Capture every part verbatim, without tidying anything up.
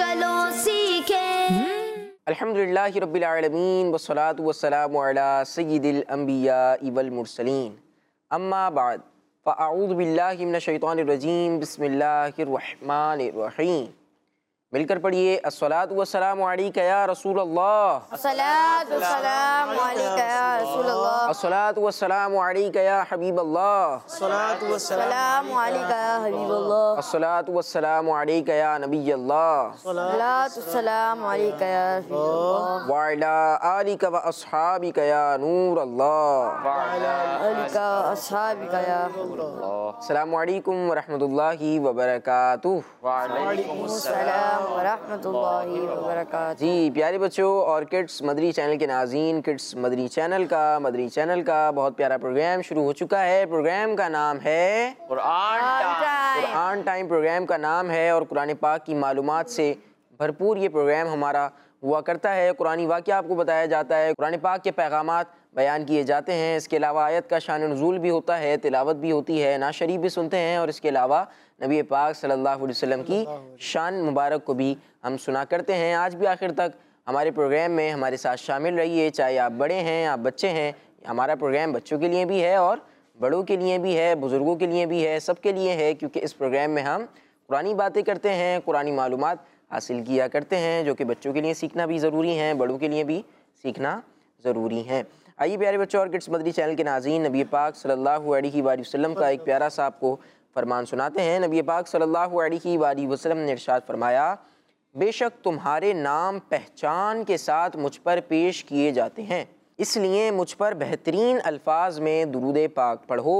चलो सीखें। अल्हम्दुलिल्लाहि रब्बिल आलमीन वस्सलातु वस्सलामु अला सय्यिदिल अंबियाइ वल मुरसलीन अम्मा बाद फ़अऊज़ु बिल्लाहि मिनश शैतानिर रजीम बिस्मिल्लाहिर रहमानिर रहीम। मिलकर पढ़िए अस्सलातु वस्सलामु अलैका या रसूल अल्लाह, अस्सलातु वस्सलामु अलैका या रसूल अल्लाह, अस्सलातु वस्सलामु अलैका या हबीब अल्लाह, अस्सलातु वस्सलामु अलैका या हबीब अल्लाह, अस्सलातु वस्सलामु अलैका या नबी अल्लाह, अस्सलातु वस्सलामु अलैका या रसूल अल्लाह, व अला आलिका व अस्हाबिका या नूर अल्लाह, व अला आलिका व अस्हाबिका या नूर अल्लाह। अस्सलामु अलैकुम व रहमतुल्लाहि व बरकातुहू। वालेकुम अस्सलाम व रहमतुल्लाहि व बरकातुहू। जी प्यारे बच्चों और किड्स मदरी चैनल के नाज़रीन, किड्स मदरी चैनल का मदरी चैनल का बहुत प्यारा प्रोग्राम शुरू हो चुका है। प्रोग्राम का नाम है Quran time. Quran time programme का नाम है और कुरान पाक की मालूमात से भरपूर ये प्रोग्राम हमारा हुआ करता है। कुरानी वाक़या आपको बताया जाता है, कुरान पाक के पैगामात बयान किए जाते हैं। इसके अलावा आयत का शान नुज़ूल भी होता है, तिलावत भी होती है, नात शरीफ भी सुनते हैं और इसके अलावा नबी पाक सल्लल्लाहु अलैहि वसल्लम की शान मुबारक को भी हम सुना करते हैं। आज भी आखिर तक हमारे प्रोग्राम में हमारे साथ शामिल रहिए, चाहे आप बड़े हैं, आप बच्चे हैं। हमारा प्रोग्राम बच्चों के लिए भी है और बड़ों के लिए भी है, बुज़ुर्गों के लिए भी है, सबके लिए है, क्योंकि इस प्रोग्राम में हम कुरानी बातें करते हैं, कुरानी मालूमात हासिल किया करते हैं, जो कि बच्चों के लिए सीखना भी ज़रूरी है, बड़ों के लिए भी सीखना ज़रूरी है। आइए प्यारे बच्चों और किड्स मदरी चैनल के नाज़रीन, नबी पाक सल्लल्लाहु अलैहि वसल्लम का एक प्यारा सा आपको फरमान सुनाते हैं। नबी पाक सल्लल्लाहु अलैहि वसल्लम ने इरशाद फरमाया, बेशक तुम्हारे नाम पहचान के साथ मुझ पर पेश किए जाते हैं, इसलिए मुझ पर बेहतरीन अल्फाज में दुरूद पाक पढ़ो।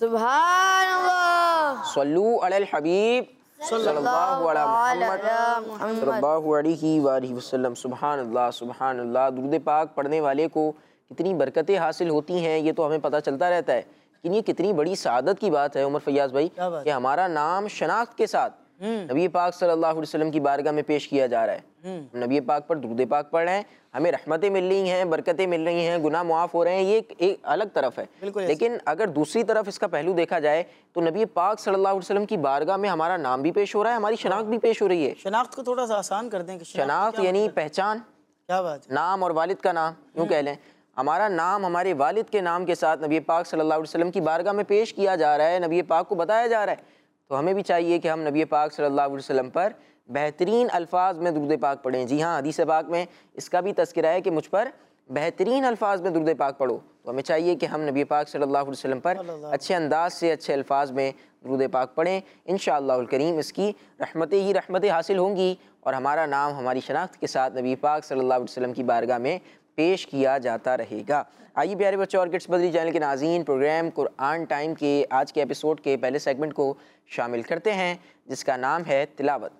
सुभान अल्लाह। सल्लू अलल हबीब सल्लल्लाहु अला मुहम्मद सल्लल्लाहु अलैहि वसल्लम। सुभान अल्लाह, सुभान अल्लाह। दुरूद पाक पढ़ने वाले को कितनी बरकतें हासिल होती हैं ये तो हमें पता चलता रहता है, लेकिन ये कितनी बड़ी सआदत की बात है उमर फैयाज भाई कि हमारा नाम शनाख्त के साथ नबी पाक सल्लल्लाहु अलैहि वसल्लम की बारगाह में पेश किया जा रहा है। हम नबी पाक पर दुरूद पाक पढ़ रहे हैं, हमें रहमतें मिल रही हैं, बरकतें मिल रही हैं, गुनाह मुआफ़ हो रहे हैं, ये एक, एक अलग तरफ है। लेकिन अगर दूसरी तरफ इसका पहलू देखा जाए तो नबी पाक सल्लल्लाहु अलैहि वसल्लम की बारगाह में हमारा नाम भी पेश हो रहा है, हमारी शनाख्त भी पेश हो रही है। शनाख्त को थोड़ा सा आसान कर दें कि शनाख्त यानी पहचान, क्या बात है, नाम और वालिद का नाम यूँ कह लें। हमारा नाम हमारे वालिद के नाम के साथ नबी पाक सल्लल्लाहु अलैहि वसल्लम की बारगाह में पेश किया जा रहा है, नबी पाक को बताया जा रहा है, तो हमें भी चाहिए कि हम नबी पाक सल्लल्लाहु अलैहि वसल्लम पर बेहतरीन अल्फाज में दुरूद पाक पढ़ें। जी हाँ, हदीस पाक में इसका भी तज़किरा है कि मुझ पर बेहतरीन अल्फाज में दुरूद पाक पढ़ो। तो हमें चाहिए कि हम नबी पाक सल्लल्लाहु अलैहि वसल्लम पर अच्छे अंदाज से अच्छे अल्फाज में दुरूद पाक पढ़ें। इंशाअल्लाहुल करीम इसकी रहमतें ही रहमतें हासिल होंगी और हमारा नाम हमारी शनाख्त के साथ नबी पाक सल्लल्लाहु अलैहि वसल्लम की बारगाह में पेश किया जाता रहेगा। आइए प्यारे बच्चों और किड्स मदरी चैनल के नाज़रीन, प्रोग्राम कुरान टाइम के आज के एपिसोड के पहले सेगमेंट को शामिल करते हैं, जिसका नाम है तिलावत।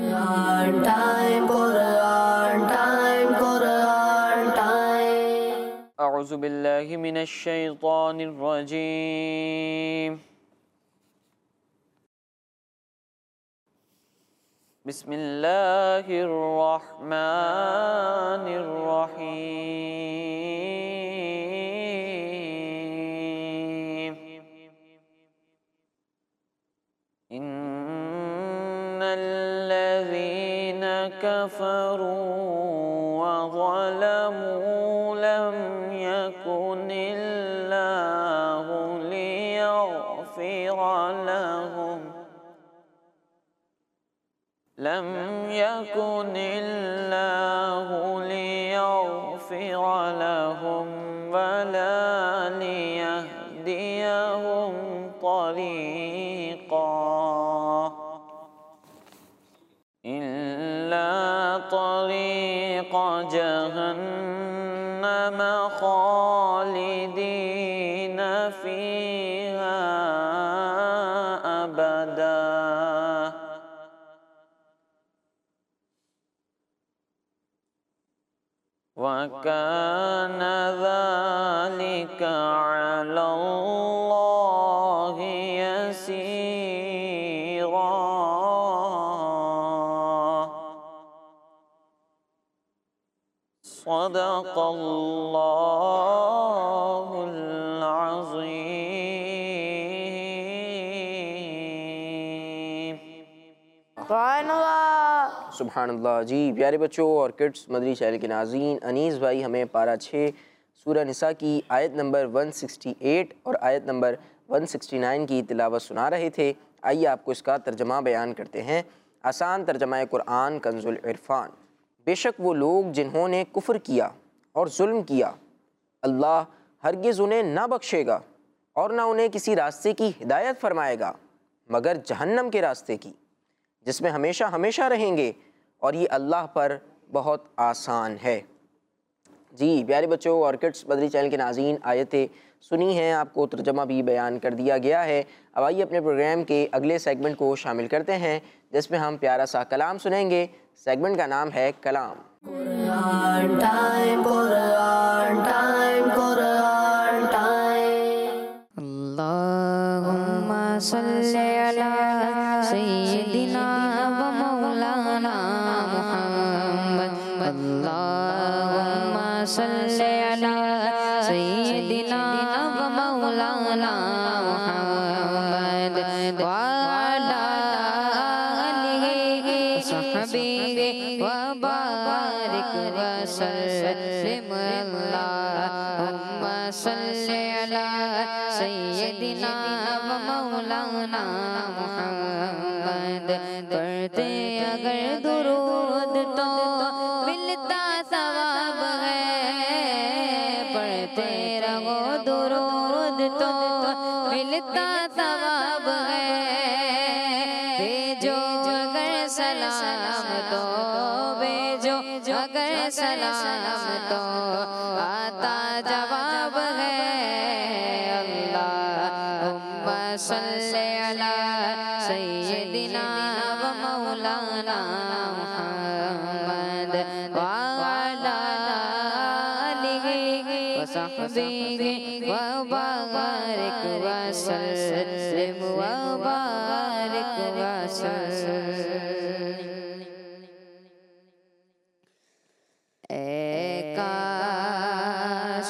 Quran time, Quran time, Quran time. अऊज़ु बिल्लाहि मिनश शैतानिर रजीम। बिस्मिल्लाहिर रहमानिर रहीम। इन्नल्लज़ीना कफ़रू व ज़लमू लम यकुनिल्लाहु लियग़फ़िरा लहुम लम यकुनिल्लाहु लियग़फ़िरा लहुम वला लियहदियहुम तरीक़ा इल्ला तरीक़ा जहन्नम ख़ालिदीन फ़ीहा अबदा। वकान ज़ालिका अलल्लाहि यसीरा। सदक़ल्लाहुल अज़ीम। سبحان اللہ سبحان اللہ۔ جی پیارے بچوں اور کڈس مدری چینل کے ناظرین، انیس بھائی ہمیں پارہ چھ سورہ نساء کی آیت نمبر ایک سو اڑسٹھ اور آیت نمبر ایک سو اناسی کی تلاوت سنا رہے تھے۔ آئیے آپ کو اس کا ترجمہ بیان کرتے ہیں۔ آسان ترجمہ قرآن کنز العرفان۔ بے شک وہ لوگ جنہوں نے کفر کیا اور ظلم کیا، اللہ ہرگز انہیں نہ بخشے گا اور نہ انہیں کسی راستے کی ہدایت فرمائے گا مگر جہنم کے راستے کی، جس میں ہمیشہ ہمیشہ رہیں گے، اور یہ اللہ پر بہت آسان ہے۔ جی پیارے بچوں اور کڈس مدری چینل کے ناظرین، آیتیں سنی ہیں، آپ کو ترجمہ بھی بیان کر دیا گیا ہے۔ اب آئیے اپنے پروگرام کے اگلے سیگمنٹ کو شامل کرتے ہیں، جس میں ہم پیارا سا کلام سنیں گے۔ سیگمنٹ کا نام ہے کلام۔ Quran time, Quran time, Quran time. اللہم صلی علی سیدنا و مولانا محمد۔ اللہم صلی علی سیدنا و مولانا محمد وعلی آلہ وصحبہ وبارک وسلم۔ اللہم صلی علی سیدنا و مولانا محمد۔ پڑھتے اگر درود تو ملتا ثواب ہے، پڑھتے رہو درود تو ملتا ثواب ہے۔ بھیجو اگر سلام تو بھیجو اگر سلام تو آتا جواب ہے۔ اللہم صلی علی سیدنا و مولانا محمد وعلی آلہ وصحبہ وبارک وسلم وبارک وسلم۔ اے کاش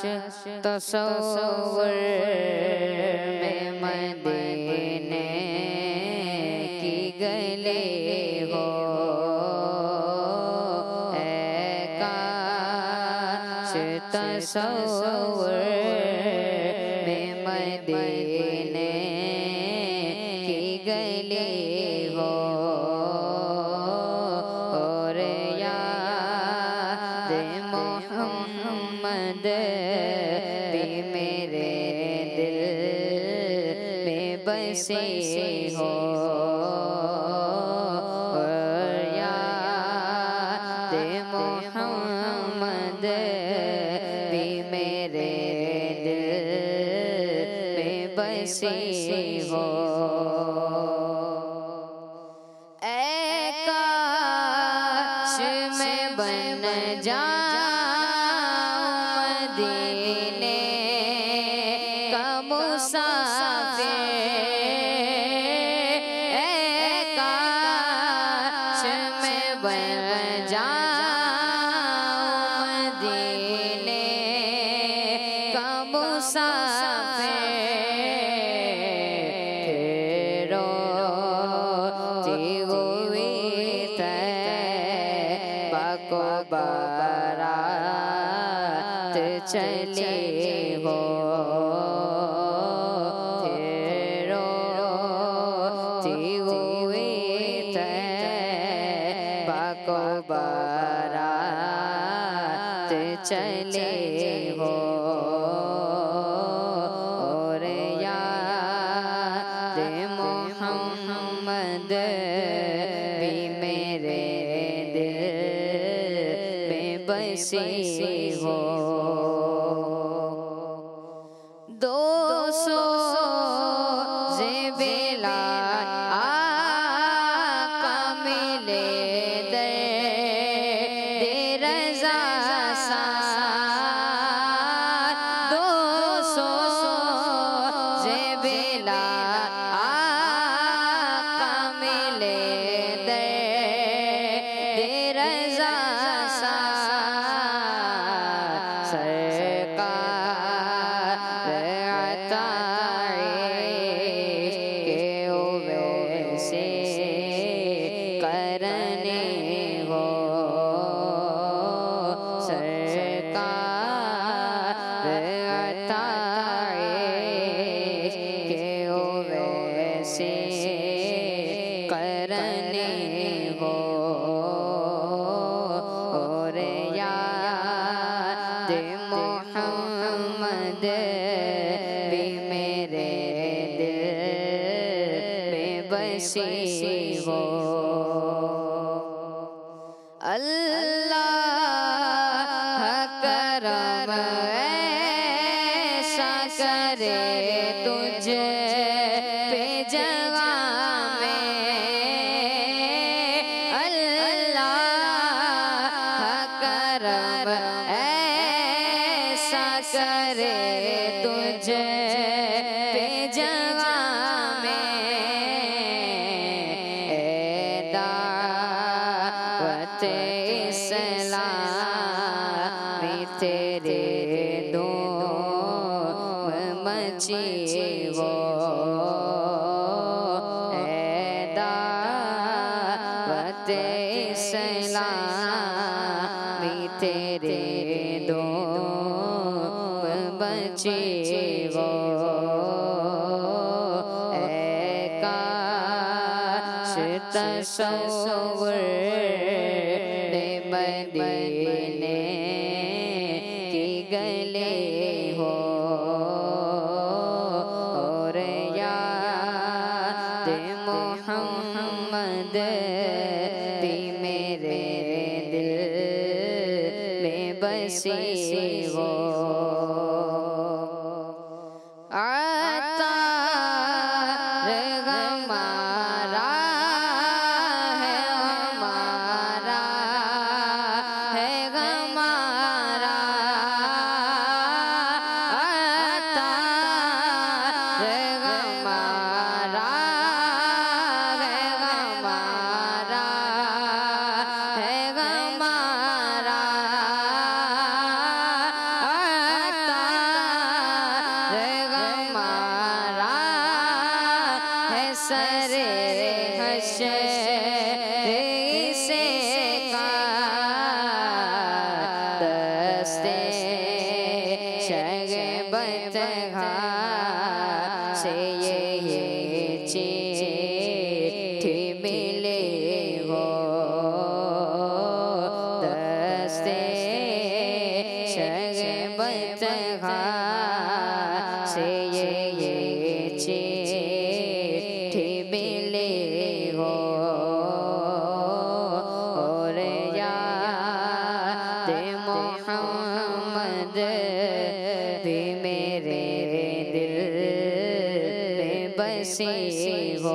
تصور میں مدینے کی گلی ہو، اے کاش تصور میں مدینے کی گلی ہو، اور یاد محمد بھی میرے دل میں بسی ہو، اور یاد محمد بھی میرے دل میں بسی ہو۔ اے کاش میں بن جاؤں مدینے کا مسافر، اے کاش میں بن جاؤں مدینے کا مسافر۔ پھر روتی ہوئی طیبہ کو بارات چلی ہو، پھر روتی ہوئی طیبہ کو بارات چلی ہو، اور یاد محمد بھی میرے دل میں بسی ہو۔ دو سو زیبلا آقا ملے در رضا ساتھ، دو سو زیبلا آقا ملے در رضا ساتھ، سرکار عطا عشق کے اویس کرنے ہو سرکار عطا عشق کے ہو ویسے کرنے ہو اور یاد محمد بھی میرے دل میں بسی ہو اللہ کرم ایسا کرے تجھے پہ جگہ میں اللہ کرم ایسا کرے تجھے پہ جگہ میں اے دعوت اسلامی تیرے دم مچی ہو اے دعوت اسلامی تیرے دم بچی ہو اے کاش تصور مدینے کی گلی ہو اور یاد محمد بھی میرے دل میں بسی ہو عطار ہمارا ہے ہمارا ہے ہمارا عطار ہمارا ہے ہمارا ہے ہمارا عطار ہمارا ہے سر حشر سے کا دستے شگبت سے یہ چیٹھی ملے ہو دستے شگبت سے یہ چیٹھی ملے ہو اور یاد محمد بھی میرے دل میں بسی ہو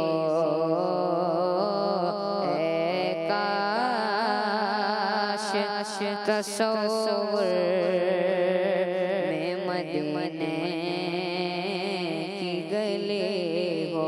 اے کاش تصور میں مدینے کی گلی ہو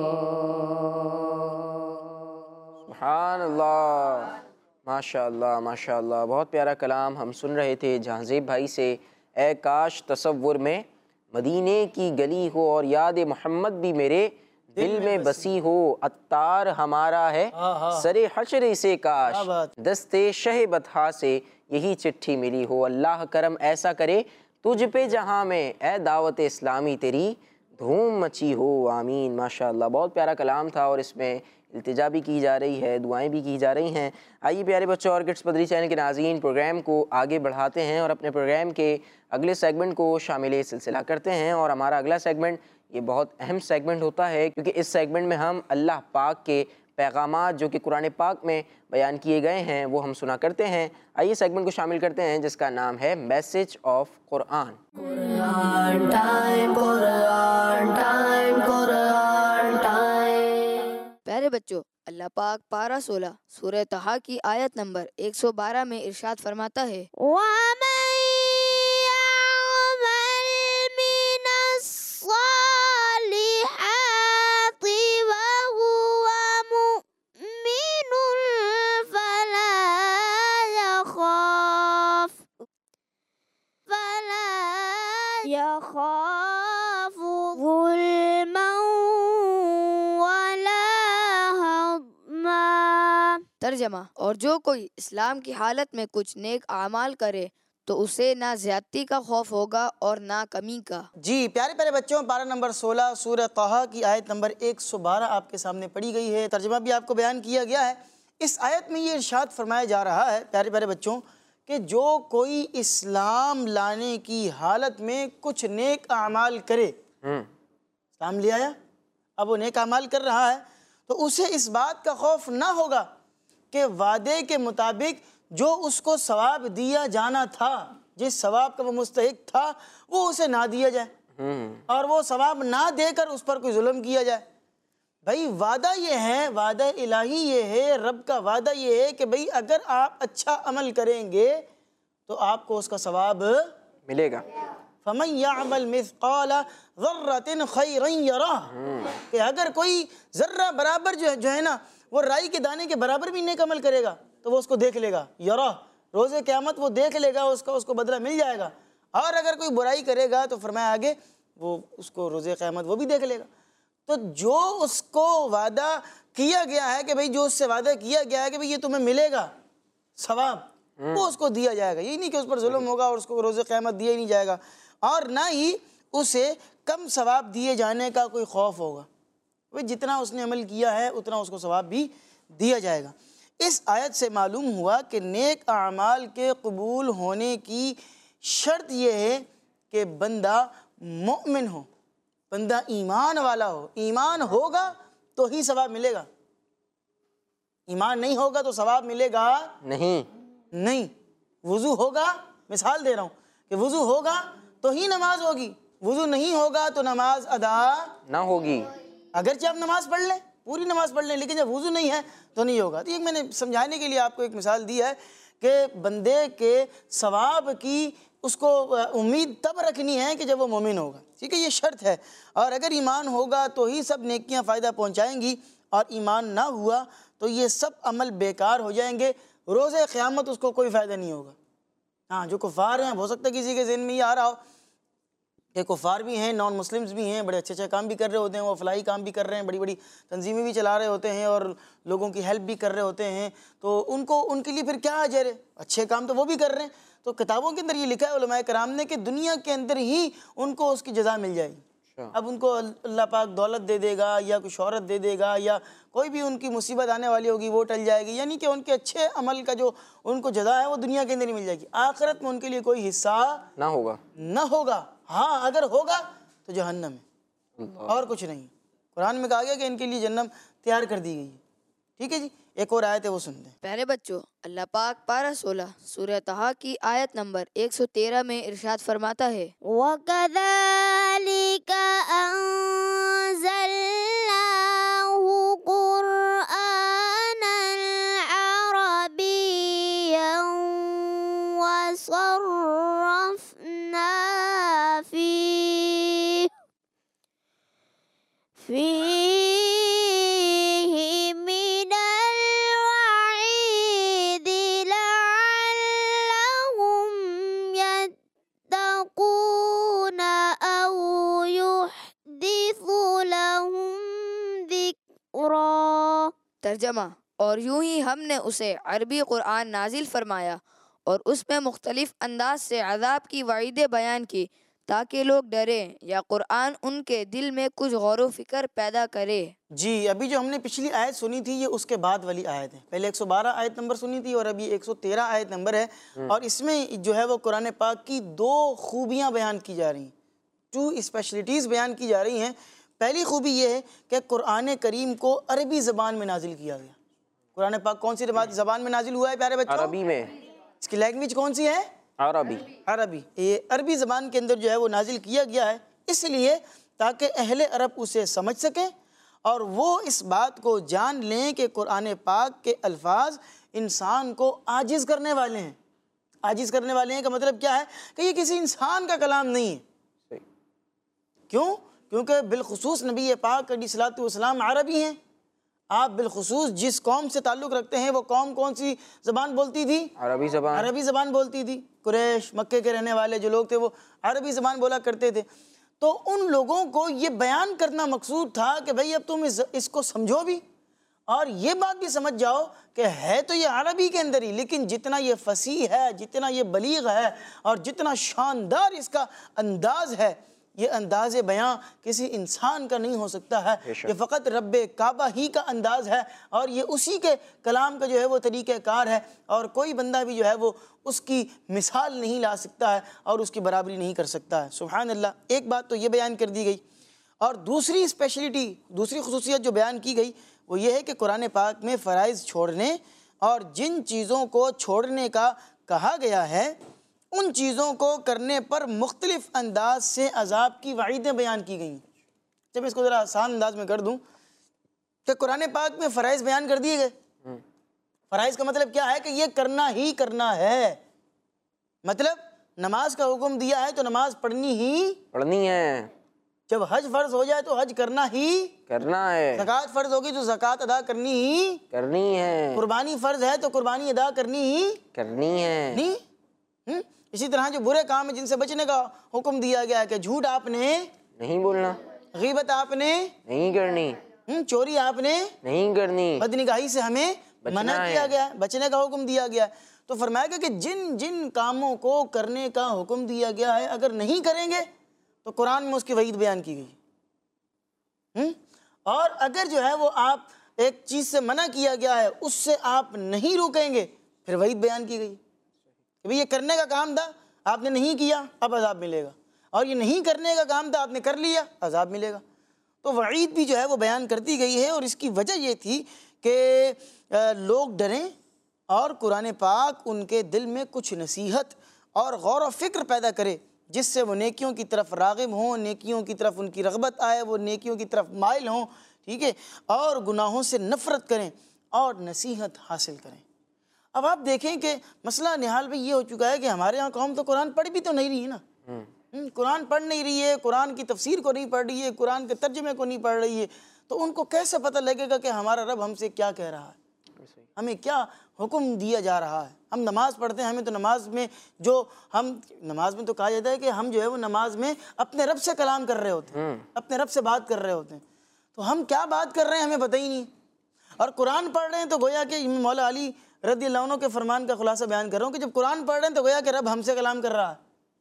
سبحان اللہ، ماشاء اللہ ماشاء اللہ، بہت پیارا کلام ہم سن رہے تھے جہانزیب بھائی سے۔ اے کاش تصور میں مدینے کی گلی ہو اور یاد محمد بھی میرے دل میں بسی ہو، عطار ہمارا ہے سر حشر سے کاش دستے شہ بطحا سے یہی چٹھی ملی ہو۔ اللہ کرم ایسا کرے تجھ پہ جہاں میں، اے دعوت اسلامی تیری دھوم مچی ہو، آمین۔ ماشاءاللہ بہت پیارا کلام تھا اور اس میں التجا بھی کی جا رہی ہے، دعائیں بھی کی جا رہی ہیں۔ آئیے پیارے بچوں اور کڈس پدری چینل کے ناظرین، پروگرام کو آگے بڑھاتے ہیں اور اپنے پروگرام کے اگلے سیگمنٹ کو شامل سلسلہ کرتے ہیں۔ اور ہمارا اگلا سیگمنٹ یہ بہت اہم سیگمنٹ ہوتا ہے، کیونکہ اس سیگمنٹ میں ہم اللہ پاک کے پیغامات جو کہ قرآن پاک میں بیان کیے گئے ہیں وہ ہم سنا کرتے ہیں۔ آئیے سیگمنٹ کو شامل کرتے ہیں جس کا نام ہے message of Quran. Quran time, Quran time, Quran time. پیارے بچوں، اللہ پاک پارہ سولہ سورہ طٰہٰ کی آیت نمبر ایک سو بارہ میں ارشاد فرماتا ہے وَمَن يَعْمَلْ مِنَ الصَّالِحَاتِ وَهُوَ مُؤْمِنٌ فَلَا يَخَافُ فَلَا يَخَافُ ظُلْمًا وَلَا هَضْمًا۔ ترجمہ، اور جو کوئی اسلام کی حالت میں کچھ نیک اعمال کرے تو اسے نہ زیادتی کا خوف ہوگا اور نہ کمی کا۔ جی پیارے پیارے بچوں، پارہ نمبر سولہ سورہ طٰہٰ کی آیت نمبر ایک سو بارہ آپ کے سامنے پڑھی گئی ہے، ترجمہ بھی آپ کو بیان کیا گیا ہے۔ اس آیت میں یہ ارشاد فرمایا جا رہا ہے پیارے پیارے بچوں کہ جو کوئی اسلام لانے کی حالت میں کچھ نیک اعمال کرے، اسلام لے آیا، اب وہ نیک اعمال کر رہا ہے، تو اسے اس بات کا خوف نہ ہوگا کہ وعدے کے مطابق جو اس کو ثواب دیا جانا تھا، جس ثواب کا وہ مستحق تھا، وہ اسے نہ دیا جائے اور وہ ثواب نہ دے کر اس پر کوئی ظلم کیا جائے۔ بھائی وعدہ یہ ہے، وعدہ الہی یہ ہے، رب کا وعدہ یہ ہے کہ بھئی اگر آپ اچھا عمل کریں گے تو آپ کو اس کا ثواب ملے گا۔ فَمَنْ يَعْمَلْ مِثْقَالَ ذَرَّةٍ خَيْرًا يَرَهُ، کہ اگر کوئی ذرہ برابر جو ہے جو ہے نا وہ رائی کے دانے کے برابر بھی نیک عمل کرے گا تو وہ اس کو دیکھ لے گا، یرا، روز قیامت وہ دیکھ لے گا، اس کا اس کو بدلہ مل جائے گا۔ اور اگر کوئی برائی کرے گا تو فرمایا آگے وہ اس کو روز قیامت وہ بھی دیکھ لے گا۔ تو جو اس کو وعدہ کیا گیا ہے کہ بھئی جو اس سے وعدہ کیا گیا ہے کہ بھئی یہ تمہیں ملے گا ثواب، وہ اس کو دیا جائے گا، یہ نہیں کہ اس پر ظلم ہوگا اور اس کو روز قیامت دیا ہی نہیں جائے گا، اور نہ ہی اسے کم ثواب دیے جانے کا کوئی خوف ہوگا۔ جتنا اس نے عمل کیا ہے اتنا اس کو ثواب بھی دیا جائے گا۔ اس آیت سے معلوم ہوا کہ نیک اعمال کے قبول ہونے کی شرط یہ ہے کہ بندہ مومن ہو، بندہ ایمان والا ہو۔ ایمان ہوگا تو ہی ثواب ملے گا، ایمان نہیں ہوگا تو ثواب ملے گا نہیں نہیں۔ وضو ہوگا، مثال دے رہا ہوں کہ وضو ہوگا تو ہی نماز ہوگی، وضو نہیں ہوگا تو نماز ادا نہ ہوگی۔ اگرچہ آپ نماز پڑھ لیں، پوری نماز پڑھ لیں، لیکن جب وضو نہیں ہے تو نہیں ہوگا۔ تو یہ میں نے سمجھانے کے لیے آپ کو ایک مثال دی ہے کہ بندے کے ثواب کی اس کو امید تب رکھنی ہے کہ جب وہ مومن ہوگا، ٹھیک ہے، یہ شرط ہے۔ اور اگر ایمان ہوگا تو ہی سب نیکیاں فائدہ پہنچائیں گی، اور ایمان نہ ہوا تو یہ سب عمل بیکار ہو جائیں گے، روز قیامت اس کو کوئی فائدہ نہیں ہوگا۔ ہاں جو کفار ہیں، ہو سکتا ہے کسی کے ذہن میں یہ آ رہا ہو کہ کفار بھی ہیں، نان مسلمز بھی ہیں، بڑے اچھے اچھے کام بھی کر رہے ہوتے ہیں، وہ فلاحی کام بھی کر رہے ہیں، بڑی بڑی تنظیمیں بھی چلا رہے ہوتے ہیں اور لوگوں کی ہیلپ بھی کر رہے ہوتے ہیں، تو ان کو ان کے لیے پھر کیا اجر ہے؟ اچھے کام تو وہ بھی کر رہے ہیں۔ تو کتابوں کے اندر یہ لکھا ہے علماء کرام نے کہ دنیا کے اندر ہی ان کو اس کی جزا مل جائے گی۔ اب ان کو اللہ پاک دولت دے دے گا یا کوئی شہرت دے دے گا یا کوئی بھی ان کی مصیبت آنے والی ہوگی وہ ٹل جائے گی، یعنی کہ ان کے اچھے عمل کا جو ان کو جزا ہے وہ دنیا کے اندر ہی مل جائے گی، آخرت میں ان کے لیے کوئی حصہ نہ ہوگا نہ ہوگا۔ ہاں اگر ہوگا تو جہنم ہے اور کچھ نہیں۔ قرآن میں کہا گیا کہ ان کے لیے جہنم تیار کر دی گئی ہے، ٹھیک ہے جی۔ ایک اور آیت ہے وہ سنتے ہیں۔ پیارے بچوں، اللہ پاک پارہ سولہ سورہ طٰہٰ کی آیت نمبر ایک سو تیرہ میں ارشاد فرماتا ہے، وَكَذَلِكَ أَنزَلْنَاهُ قُرْآنًا عَرَبِيًّا وَصَرَّفْنَا فِيهِ فِيهِ مِنَ الْوَعِيدِ لَعَلَّهُمْ يَتَّقُونَ أَوْ يُحْدِثُ لَهُمْ ذِكْرًا۔ ترجمہ، اور یوں ہی ہم نے اسے عربی قرآن نازل فرمایا اور اس میں مختلف انداز سے عذاب کی وعیدیں بیان کی تاکہ لوگ ڈریں، یا قرآن ان کے دل میں کچھ غور و فکر پیدا کرے۔ جی ابھی جو ہم نے پچھلی آیت سنی تھی یہ اس کے بعد والی آیت ہے، پہلے ایک سو بارہ آیت نمبر سنی تھی اور ابھی ایک سو تیرہ آیت نمبر ہے، اور اس میں جو ہے وہ قرآن پاک کی دو خوبیاں بیان کی جا رہی ہیں، ٹو اسپیشلٹیز بیان کی جا رہی ہیں۔ پہلی خوبی یہ ہے کہ قرآن کریم کو عربی زبان میں نازل کیا گیا۔ قرآن پاک کون سی زبان میں نازل ہوا ہے پیارے بچوں؟ عربی میں۔ اس کی لینگویج کون سی ہے؟ عربی۔ عربی، یہ عربی زبان کے اندر جو ہے وہ نازل کیا گیا ہے، اس لیے تاکہ اہل عرب اسے سمجھ سکیں اور وہ اس بات کو جان لیں کہ قرآن پاک کے الفاظ انسان کو عاجز کرنے والے ہیں۔ عاجز کرنے والے ہیں کا مطلب کیا ہے کہ یہ کسی انسان کا کلام نہیں ہے۔ کیوں؟ کیونکہ بالخصوص نبی پاک علیہ الصلوۃ والسلام عربی ہیں۔ آپ بالخصوص جس قوم سے تعلق رکھتے ہیں وہ قوم کون سی زبان بولتی تھی؟ عربی زبان۔ عربی زبان بولتی تھی۔ قریش، مکے کے رہنے والے جو لوگ تھے وہ عربی زبان بولا کرتے تھے، تو ان لوگوں کو یہ بیان کرنا مقصود تھا کہ بھئی اب تم اس اس کو سمجھو بھی اور یہ بات بھی سمجھ جاؤ کہ ہے تو یہ عربی کے اندر ہی، لیکن جتنا یہ فصیح ہے، جتنا یہ بلیغ ہے، اور جتنا شاندار اس کا انداز ہے، یہ انداز بیاں کسی انسان کا نہیں ہو سکتا ہے، یہ فقط رب کعبہ ہی کا انداز ہے، اور یہ اسی کے کلام کا جو ہے وہ طریقہ کار ہے، اور کوئی بندہ بھی جو ہے وہ اس کی مثال نہیں لا سکتا ہے اور اس کی برابری نہیں کر سکتا ہے۔ سبحان اللہ۔ ایک بات تو یہ بیان کر دی گئی، اور دوسری اسپیشلٹی، دوسری خصوصیت جو بیان کی گئی وہ یہ ہے کہ قرآن پاک میں فرائض چھوڑنے اور جن چیزوں کو چھوڑنے کا کہا گیا ہے ان چیزوں کو کرنے پر مختلف انداز سے عذاب کی وعیدیں بیان کی گئی ہیں۔ جب اس کو ذرا آسان انداز میں کر دوں کہ قرآن پاک میں فرائض بیان کر دیے گئے۔ فرائض کا مطلب کیا ہے کہ یہ کرنا ہی کرنا ہے، مطلب نماز کا حکم دیا ہے تو نماز پڑھنی ہی پڑھنی ہے، جب حج فرض ہو جائے تو حج کرنا ہی کرنا ہے، زکوٰۃ فرض ہوگی تو زکوٰۃ ادا کرنی ہی کرنی ہے، قربانی فرض ہے تو قربانی ادا کرنی ہی کرنی ہے، نہیں۔ ہم؟ اسی طرح جو برے کام ہیں جن سے بچنے کا حکم دیا گیا ہے کہ جھوٹ آپ نے نہیں بولنا، غیبت آپ نے نہیں کرنی، ہم؟ چوری آپ نے نہیں کرنی، بدنگاہی سے ہمیں بچنا منع ہے، کیا گیا ہے، بچنے کا حکم دیا گیا ہے۔ تو فرمایا گیا کہ جن جن کاموں کو کرنے کا حکم دیا گیا ہے اگر نہیں کریں گے تو قرآن میں اس کی وعید بیان کی گئی، ہم؟ اور اگر جو ہے وہ آپ ایک چیز سے منع کیا گیا ہے اس سے آپ نہیں روکیں گے پھر وعید بیان کی گئی کہ بھئی یہ کرنے کا کام تھا آپ نے نہیں کیا اب عذاب ملے گا، اور یہ نہیں کرنے کا کام تھا آپ نے کر لیا عذاب ملے گا۔ تو وعید بھی جو ہے وہ بیان کرتی گئی ہے، اور اس کی وجہ یہ تھی کہ لوگ ڈریں اور قرآن پاک ان کے دل میں کچھ نصیحت اور غور و فکر پیدا کرے جس سے وہ نیکیوں کی طرف راغب ہوں، نیکیوں کی طرف ان کی رغبت آئے، وہ نیکیوں کی طرف مائل ہوں، ٹھیک ہے، اور گناہوں سے نفرت کریں اور نصیحت حاصل کریں۔ اب آپ دیکھیں کہ مسئلہ نحال بھئی یہ ہو چکا ہے کہ ہمارے ہاں قوم تو قرآن پڑھ بھی تو نہیں رہی ہے نا، قرآن پڑھ نہیں رہی ہے، قرآن کی تفسیر کو نہیں پڑھ رہی ہے، قرآن کے ترجمے کو نہیں پڑھ رہی ہے، تو ان کو کیسے پتہ لگے گا کہ ہمارا رب ہم سے کیا کہہ رہا ہے، ہمیں کیا حکم دیا جا رہا ہے۔ ہم نماز پڑھتے ہیں، ہمیں تو نماز میں جو ہم نماز میں تو کہا جاتا ہے کہ ہم جو ہے وہ نماز میں اپنے رب سے کلام کر رہے ہوتے ہیں، اپنے رب سے بات کر رہے ہوتے ہیں، تو ہم کیا بات کر رہے ہیں ہمیں پتہ ہی نہیں، اور قرآن پڑھ رہے ہیں تو گویا کہ مولا علی رضی اللہ عنہ کے فرمان کا خلاصہ بیان کر رہا ہوں کہ جب قرآن پڑھ رہے ہیں تو گویا کہ رب ہم سے کلام کر رہا ہے،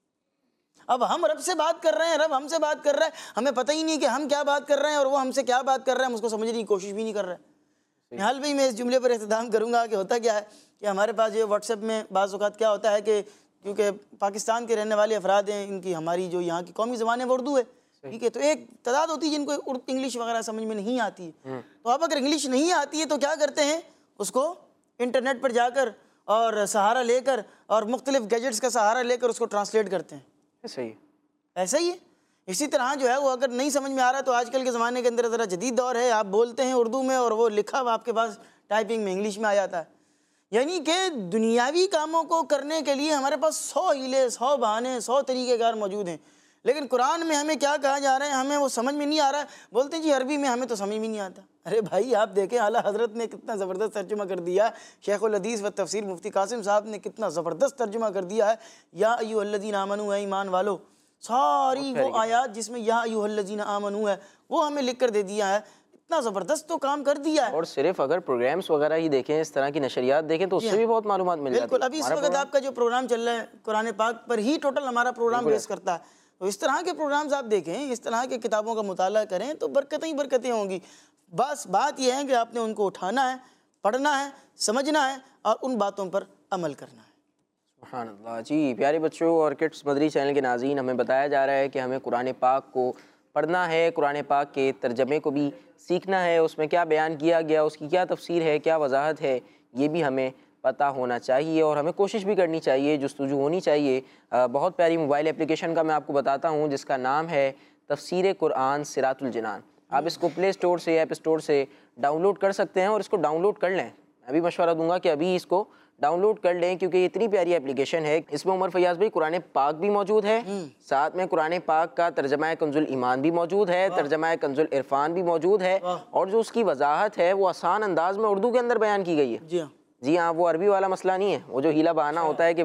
اب ہم رب سے بات کر رہے ہیں، رب ہم سے بات کر رہا ہے، ہمیں پتہ ہی نہیں کہ ہم کیا بات کر رہے ہیں اور وہ ہم سے کیا بات کر رہے ہیں، ہم اس کو سمجھنے کی کوشش بھی نہیں کر رہے۔ نحال بھائی میں اس جملے پر اختتام کروں گا کہ ہوتا کیا ہے کہ ہمارے پاس یہ واٹس ایپ میں بعض اوقات کیا ہوتا ہے کہ کیونکہ پاکستان کے رہنے والے افراد ہیں، ان کی ہماری جو یہاں کی قومی زبان ہے وہ اردو ہے، ٹھیک ہے، تو ایک تعداد ہوتی ہے جن کو انگلش وغیرہ سمجھ میں نہیں آتی ہے، تو اب اگر انگلش نہیں آتی ہے تو کیا کرتے ہیں، اس کو انٹرنیٹ پر جا کر اور سہارا لے کر اور مختلف گیجٹس کا سہارا لے کر اس کو ٹرانسلیٹ کرتے ہیں۔ صحیح، ایسا ہی ہے، اسی طرح جو ہے وہ اگر نہیں سمجھ میں آ رہا تو آج کل کے زمانے کے اندر ذرا جدید دور ہے، آپ بولتے ہیں اردو میں اور وہ لکھا ہوا آپ کے پاس ٹائپنگ میں انگلش میں آ جاتا ہے، یعنی کہ دنیاوی کاموں کو کرنے کے لیے ہمارے پاس سو ہیلے، سو بہانے، سو طریقہ کار موجود ہیں، لیکن قرآن میں ہمیں کیا کہا جا رہا ہے ہمیں وہ سمجھ میں نہیں آ رہا ہے، بولتے ہیں جی عربی میں ہمیں تو سمجھ میں نہیں آتا۔ ارے بھائی آپ دیکھیں اعلیٰ حضرت نے کتنا زبردست ترجمہ کر دیا، شیخ الحدیث و تفسیر مفتی قاسم صاحب نے کتنا زبردست ترجمہ کر دیا ہے، یا ایھا الذین آمنوا، اے ایمان والو، ساری وہ آیات جس میں یا ایھا الذین آمنوا ہے وہ ہمیں لکھ کر دے دیا ہے، اتنا زبردست تو کام کر دیا ہے۔ اور صرف اگر پروگرامز وغیرہ ہی دیکھیں، اس طرح کی نشریات دیکھیں تو اس سے بھی بہت معلومات مل جاتی ہے۔ بالکل، ابھی اس وقت آپ کا جو پروگرام چل رہا ہے قرآن پاک پر ہی ٹوٹل ہمارا پروگرام بیس کرتا ہے، تو اس طرح کے پروگرامز آپ دیکھیں، اس طرح کے کتابوں کا مطالعہ کریں تو برکتیں ہی برکتیں ہوں گی۔ بس بات یہ ہے کہ آپ نے ان کو اٹھانا ہے، پڑھنا ہے، سمجھنا ہے اور ان باتوں پر عمل کرنا ہے۔ سبحان اللہ۔ جی پیارے بچوں اور کڈس مدری چینل کے ناظرین، ہمیں بتایا جا رہا ہے کہ ہمیں قرآن پاک کو پڑھنا ہے، قرآن پاک کے ترجمے کو بھی سیکھنا ہے، اس میں کیا بیان کیا گیا، اس کی کیا تفسیر ہے، کیا وضاحت ہے، یہ بھی ہمیں پتہ ہونا چاہیے اور ہمیں کوشش بھی کرنی چاہیے، جستجو ہونی چاہیے۔ بہت پیاری موبائل اپلیکیشن کا میں آپ کو بتاتا ہوں جس کا نام ہے تفسیر قرآن صراط الجنان۔ آپ اس کو پلے اسٹور سے، ایپ اسٹور سے ڈاؤن لوڈ کر سکتے ہیں اور اس کو ڈاؤن لوڈ کر لیں۔ میں بھی مشورہ دوں گا کہ ابھی اس کو ڈاؤن لوڈ کر لیں کیونکہ یہ اتنی پیاری اپلیکیشن ہے۔ اس میں عمر فیاض بھائی قرآن پاک بھی موجود ہے، ساتھ میں قرآن پاک کا ترجمہ کنز الایمان بھی موجود ہے، ترجمہ کنز العرفان بھی موجود ہے، اور جو اس کی وضاحت ہے وہ آسان انداز میں اردو کے اندر بیان کی گئی ہے۔ جی ہاں، جی ہاں، وہ عربی والا مسئلہ نہیں ہے، وہ جو ہیلا بہانہ ہوتا ہے کہ بھائی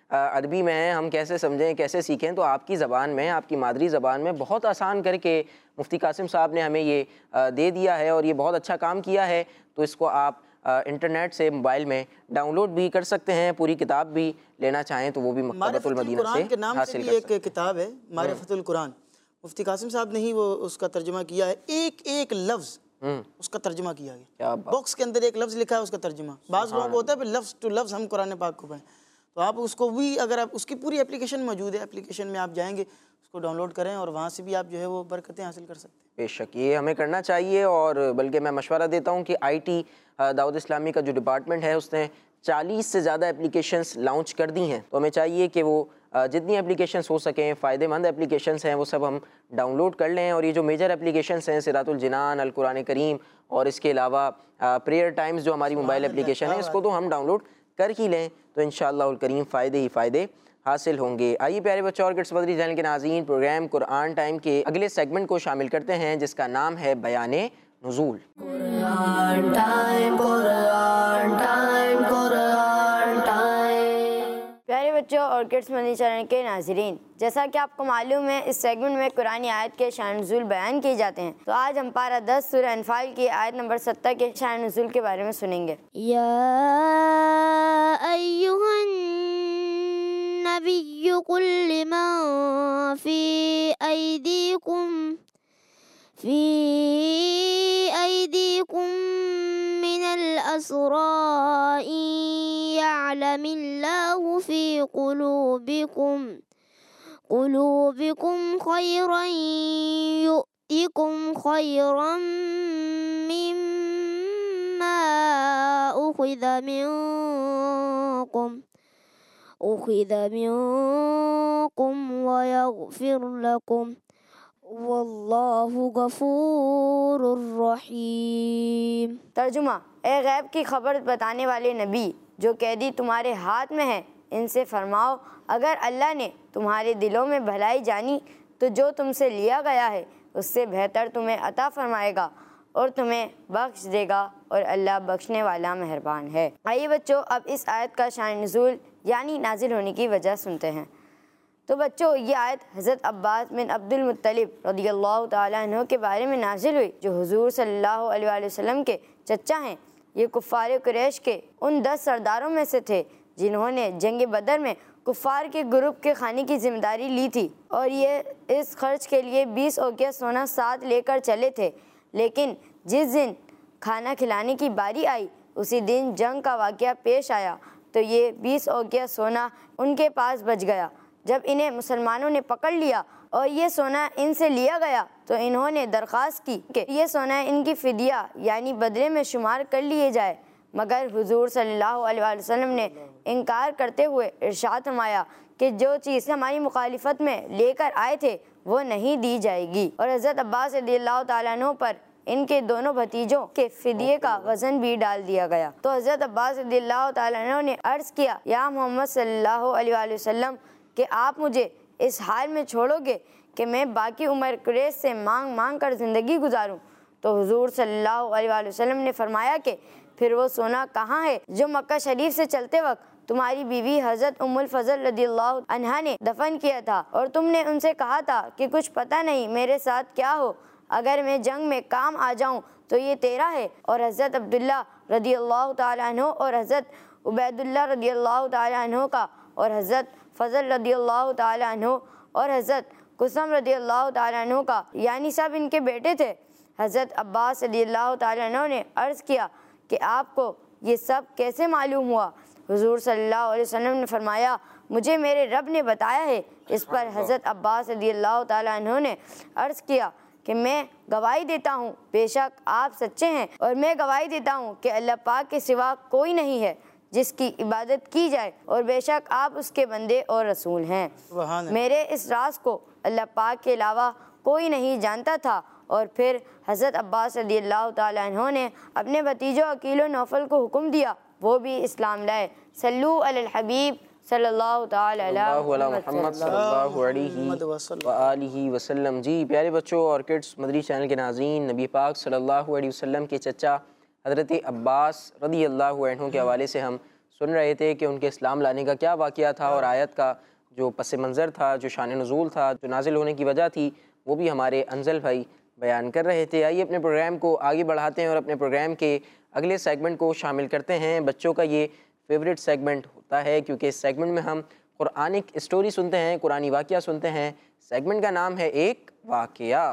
عربی میں ہیں، ہم کیسے سمجھیں کیسے سیکھیں، تو آپ کی زبان میں، آپ کی مادری زبان میں بہت آسان کر کے مفتی قاسم صاحب نے ہمیں یہ دے دیا ہے اور یہ بہت اچھا کام کیا ہے۔ تو اس کو آپ انٹرنیٹ سے موبائل میں ڈاؤن لوڈ بھی کر سکتے ہیں، پوری کتاب بھی لینا چاہیں تو وہ بھی مکتبۃ معرفت المدینہ سے القرآن کے نام سے حاصل بھی کر ایک سکتے ہیں۔ کتاب ہے معرفت القرآن، مفتی قاسم صاحب نے ہی وہ اس کا ترجمہ کیا ہے، ایک ایک لفظ اس کا ترجمہ کیا گیا، کیا بات، باکس کے اندر ایک لفظ لکھا ہے اس کا ترجمہ۔ بعض لوگوں کو ہوتا ہے پھر لفظ ٹو لفظ ہم قرآن پاک کو پڑھیں، تو آپ اس کو بھی، اگر آپ اس کی پوری اپلیکیشن موجود ہے، اپلیکیشن میں آپ جائیں گے اس کو ڈاؤن لوڈ کریں اور وہاں سے بھی آپ جو ہے وہ برکتیں حاصل کر سکتے ہیں۔ بے شک یہ ہمیں کرنا چاہیے، اور بلکہ میں مشورہ دیتا ہوں کہ آئی ٹی دعوت اسلامی کا جو ڈپارٹمنٹ ہے اس نے چالیس سے زیادہ اپلیکیشنز لانچ کر دی ہیں، تو ہمیں چاہیے کہ وہ جتنی اپلیکیشنز ہو سکیں، فائدہ مند اپلیکیشنز ہیں، وہ سب ہم ڈاؤن لوڈ کر لیں۔ اور یہ جو میجر اپلیکیشنز ہیں، صراط الجنان، القرآن کریم، اور اس کے علاوہ پریئر ٹائمز جو ہماری موبائل اپلیکیشن ہے، اس کو تو ہم ڈاؤن لوڈ کر ہی لیں، تو انشاءاللہ الکریم فائدے ہی فائدے حاصل ہوں گے۔ آئیے پیارے بچوں اور کڈس مدری چینل کے ناظرین، پروگرام قرآن ٹائم کے اگلے سیگمنٹ کو شامل کرتے ہیں جس کا نام ہے بیان نزول۔ Quran time, Quran time, Quran time. پیارے بچوں اور کڈس مدنی چینل کے ناظرین، جیسا کہ آپ کو معلوم ہے اس سیگمنٹ میں قرآن آیت کے شان نزول بیان کیے جاتے ہیں، تو آج ہم پارہ دس سورہ انفال کی آیت نمبر ستر کے شان نزول کے بارے میں سنیں گے۔ یا ایہا النبی قل لمن فی ایدیکم فی ایدیکم من الاسراء یعلم اللہ فی قلوبکم قلوبکم خیرا یؤتکم خیرا مما اخذ منکم اخذ منکم ویغفر لکم واللہ غفور الرحیم۔ ترجمہ: اے غیب کی خبر بتانے والے نبی، جو قیدی تمہارے ہاتھ میں ہیں ان سے فرماؤ، اگر اللہ نے تمہارے دلوں میں بھلائی جانی تو جو تم سے لیا گیا ہے اس سے بہتر تمہیں عطا فرمائے گا اور تمہیں بخش دے گا، اور اللہ بخشنے والا مہربان ہے۔ آئیے بچوں اب اس آیت کا شان نزول یعنی نازل ہونے کی وجہ سنتے ہیں۔ تو بچوں یہ آیت حضرت عباس بن عبد المطلب رضی اللہ تعالیٰ عنہ کے بارے میں نازل ہوئی، جو حضور صلی اللہ علیہ وآلہ وسلم کے چچا ہیں۔ یہ کفار قریش کے ان دس سرداروں میں سے تھے جنہوں نے جنگ بدر میں کفار کے گروپ کے کھانے کی ذمہ داری لی تھی، اور یہ اس خرچ کے لیے بیس اوقیہ سونا ساتھ لے کر چلے تھے، لیکن جس دن کھانا کھلانے کی باری آئی اسی دن جنگ کا واقعہ پیش آیا، تو یہ بیس اوقیہ سونا ان کے پاس بچ گیا۔ جب انہیں مسلمانوں نے پکڑ لیا اور یہ سونا ان سے لیا گیا تو انہوں نے درخواست کی کہ یہ سونا ان کی فدیہ یعنی بدلے میں شمار کر لیے جائے، مگر حضور صلی اللہ علیہ وآلہ وسلم نے انکار کرتے ہوئے ارشاد فرمایا کہ جو چیز ہماری مخالفت میں لے کر آئے تھے وہ نہیں دی جائے گی، اور حضرت عباس رضی اللہ تعالیٰ عنہ پر ان کے دونوں بھتیجوں کے فدیے کا وزن بھی ڈال دیا گیا۔ تو حضرت عباس رضی اللہ تعالیٰ عنہ نے عرض کیا، یا محمد صلی اللہ علیہ وآلہ وسلم، کہ آپ مجھے اس حال میں چھوڑو گے کہ میں باقی عمر قریش سے مانگ مانگ کر زندگی گزاروں؟ تو حضور صلی اللہ علیہ وآلہ وسلم نے فرمایا کہ پھر وہ سونا کہاں ہے جو مکہ شریف سے چلتے وقت تمہاری بیوی حضرت ام الفضل رضی اللہ عنہا نے دفن کیا تھا، اور تم نے ان سے کہا تھا کہ کچھ پتہ نہیں میرے ساتھ کیا ہو، اگر میں جنگ میں کام آ جاؤں تو یہ تیرا ہے۔ اور حضرت عبداللہ رضی اللہ تعالیٰ عنہ اور حضرت عبید اللہ رضی اللہ تعالیٰ عنہ کا اور حضرت فضل رضی اللہ تعالیٰ عنہ اور حضرت قسم رضی اللہ تعالیٰ عنہ کا یعنی سب ان کے بیٹے تھے۔ حضرت عباس رضی اللہ تعالیٰ عنہ نے عرض کیا کہ آپ کو یہ سب کیسے معلوم ہوا؟ حضور صلی اللہ علیہ وسلم نے فرمایا، مجھے میرے رب نے بتایا ہے۔ اس پر حضرت عباس رضی اللہ تعالیٰ عنہ نے عرض کیا کہ میں گواہی دیتا ہوں بے شک آپ سچے ہیں، اور میں گواہی دیتا ہوں کہ اللہ پاک کے سوا کوئی نہیں ہے جس کی عبادت کی جائے، اور بے شک آپ اس کے بندے اور رسول ہیں۔ میرے اس راز کو اللہ پاک کے علاوہ کوئی نہیں جانتا تھا۔ اور پھر حضرت عباس رضی اللہ تعالیٰ عنہ نے اپنے بھتیجوں عقیل و نوفل کو حکم دیا، وہ بھی اسلام لائے۔ صلو علی الحبیب صلی اللہ تعالی علی محمد صلی اللہ علیہ وآلہ وسلم۔ جی پیارے بچوں اور کڈس مدری چینل کے ناظرین، نبی پاک صلی اللہ علیہ وسلم کے چچا حضرت عباس رضی اللہ عنہ کے حوالے سے ہم سن رہے تھے کہ ان کے اسلام لانے کا کیا واقعہ تھا اور آیت کا جو پس منظر تھا، جو شان نزول تھا، جو نازل ہونے کی وجہ تھی، وہ بھی ہمارے انزل بھائی بیان کر رہے تھے۔ آئیے اپنے پروگرام کو آگے بڑھاتے ہیں اور اپنے پروگرام کے اگلے سیگمنٹ کو شامل کرتے ہیں۔ بچوں کا یہ فیوریٹ سیگمنٹ ہوتا ہے کیونکہ اس سیگمنٹ میں ہم قرآنک اسٹوری سنتے ہیں، قرآنی واقعہ سنتے ہیں۔ سیگمنٹ کا نام ہے ایک واقعہ۔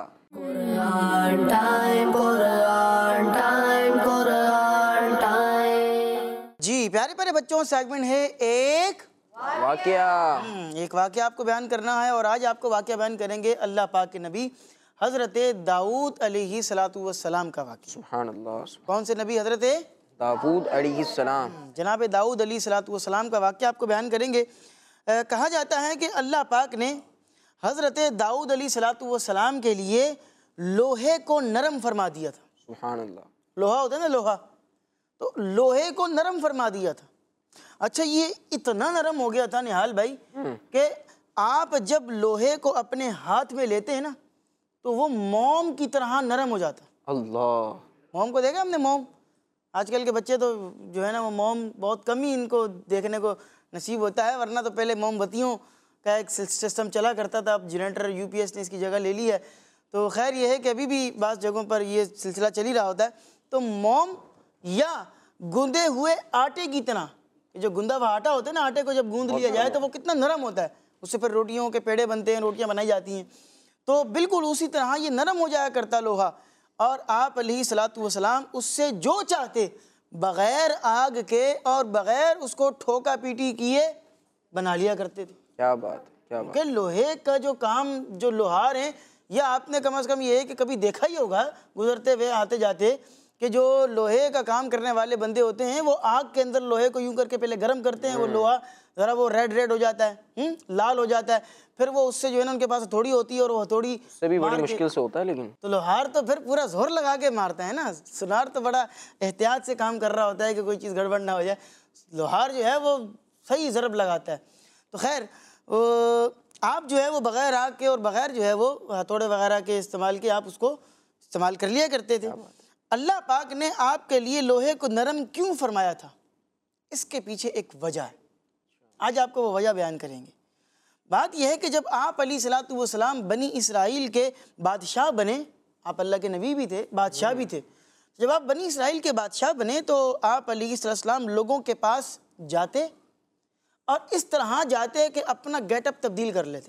Quran time, Quran time, Quran time. جی پیارے پیارے بچوں، سیگمنٹ ہے ایک واقعہ۔ ہم، ایک واقعہ آپ کو بیان کرنا ہے، اور آج آپ کو واقعہ بیان کریں گے اللہ پاک کے نبی حضرت داؤد علیہ الصلاۃ والسلام کا واقعہ۔ سبحان اللہ۔ کون سے نبی؟ حضرت داؤد علیہ السلام۔ جناب داؤد علیہ الصلاۃ والسلام کا واقعہ آپ کو بیان کریں گے۔ اہ، کہا جاتا ہے کہ اللہ پاک نے حضرت داؤد علیہ الصلاۃ والسلام کے لیے لوہے کو نرم فرما دیا تھا۔ سبحان اللہ۔ لوہا ہوتا ہے نا، لوہا، تو لوہے کو نرم فرما دیا تھا۔ اچھا، یہ اتنا نرم ہو گیا تھا نہال بھائی کہ آپ جب لوہے کو اپنے ہاتھ میں لیتے ہیں نا تو وہ موم کی طرح نرم ہو جاتا۔ اللہ۔ موم کو دیکھا ہم نے؟ موم آج کل کے بچے تو جو ہے نا وہ موم بہت کم ہی ان کو دیکھنے کو نصیب ہوتا ہے، ورنہ تو پہلے موم بتیوں کا ایک سسٹم چلا کرتا تھا، اب جنریٹر یو پی ایس نے اس کی جگہ لے لی ہے۔ تو خیر یہ ہے کہ ابھی بھی بعض جگہوں پر یہ سلسلہ چل ہی رہا ہوتا ہے۔ تو موم یا گوندے ہوئے آٹے کی طرح، جو گندا ہوا آٹا ہوتا ہے نا، آٹے کو جب گوند لیا جائے تو وہ کتنا نرم ہوتا ہے، اس سے پھر روٹیوں کے پیڑے بنتے ہیں، روٹیاں بنائی جاتی ہیں۔ تو بالکل اسی طرح یہ نرم ہو جایا کرتا لوہا، اور آپ علیہ الصلاۃ والسلام اس سے جو چاہتے بغیر آگ کے اور بغیر اس کو ٹھوکا پیٹی کیے بنا لیا کرتے تھے۔ کیا بات ہے، کیا بات۔ کہ لوہے کا جو کام، جو لوہار ہیں، یا آپ نے کم از کم یہ ہے کہ کبھی دیکھا ہی ہوگا گزرتے ہوئے آتے جاتے کہ جو لوہے کا کام کرنے والے بندے ہوتے ہیں وہ آگ کے اندر لوہے کو یوں کر کے پہلے گرم کرتے ہیں، وہ لوہا ذرا وہ ریڈ ریڈ ہو جاتا ہے، لال ہو جاتا ہے، پھر وہ اس سے جو ہے نا ان کے پاس ہتھوڑی ہوتی ہے اور وہ ہتھوڑی سے بھی بڑی مار کے- مشکل سے ہوتا ہے لیکن۔ تو لوہار تو پھر پورا زور لگا کے مارتا ہے نا، سنار تو بڑا احتیاط سے کام کر رہا ہوتا ہے کہ کوئی چیز گڑبڑ نہ ہو جائے، لوہار جو ہے وہ صحیح ضرب لگاتا ہے۔ تو خیر آپ جو ہے وہ بغیر آگ کے اور بغیر جو ہے وہ ہتھوڑے وغیرہ کے استعمال کے آپ اس کو استعمال کر لیا کرتے تھے۔ اللہ پاک نے آپ کے لیے لوہے کو نرم کیوں فرمایا تھا؟ اس کے پیچھے ایک وجہ ہے، آج آپ کو وہ وجہ بیان کریں گے۔ بات یہ ہے کہ جب آپ علیہ الصلاۃ والسلام بنی اسرائیل کے بادشاہ بنے، آپ اللہ کے نبی بھی تھے، بادشاہ بھی تھے، جب آپ بنی اسرائیل کے بادشاہ بنے تو آپ علیہ السلام لوگوں کے پاس جاتے اور اس طرح جاتے کہ اپنا گیٹ اپ تبدیل کر لیتے۔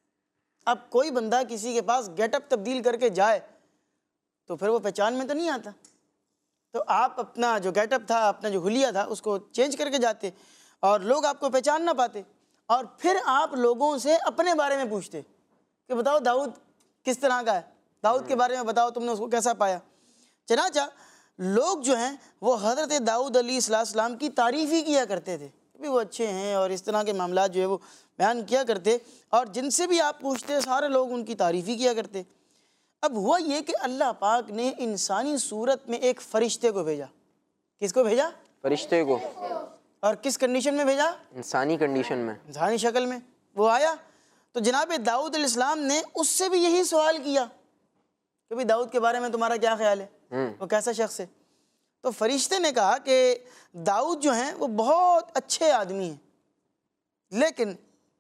اب کوئی بندہ کسی کے پاس گیٹ اپ تبدیل کر کے جائے تو پھر وہ پہچان میں تو نہیں آتا، تو آپ اپنا جو گیٹ اپ تھا، اپنا جو حلیہ تھا، اس کو چینج کر کے جاتے اور لوگ آپ کو پہچان نہ پاتے، اور پھر آپ لوگوں سے اپنے بارے میں پوچھتے کہ بتاؤ داؤد کس طرح کا ہے، داؤد کے بارے میں بتاؤ، تم نے اس کو کیسا پایا۔ چنانچہ لوگ جو ہیں وہ حضرت داؤد علیہ السلام کی تعریف ہی کیا کرتے تھے، بھی وہ اچھے ہیں، اور اس طرح کے معاملات جو ہے وہ بیان کیا کرتے، اور جن سے بھی آپ پوچھتے سارے لوگ ان کی تعریف ہی کیا کرتے۔ اب ہوا یہ کہ اللہ پاک نے انسانی صورت میں ایک فرشتے کو بھیجا۔ کس کو بھیجا؟ فرشتے کو۔ اور کس کنڈیشن میں بھیجا؟ انسانی کنڈیشن میں، انسانی شکل میں وہ آیا۔ تو جناب داؤد علیہ السلام نے اس سے بھی یہی سوال کیا کہ بھئی داؤد کے بارے میں تمہارا کیا خیال ہے، وہ کیسا شخص ہے؟ تو فرشتے نے کہا کہ داؤد جو ہیں وہ بہت اچھے آدمی ہیں، لیکن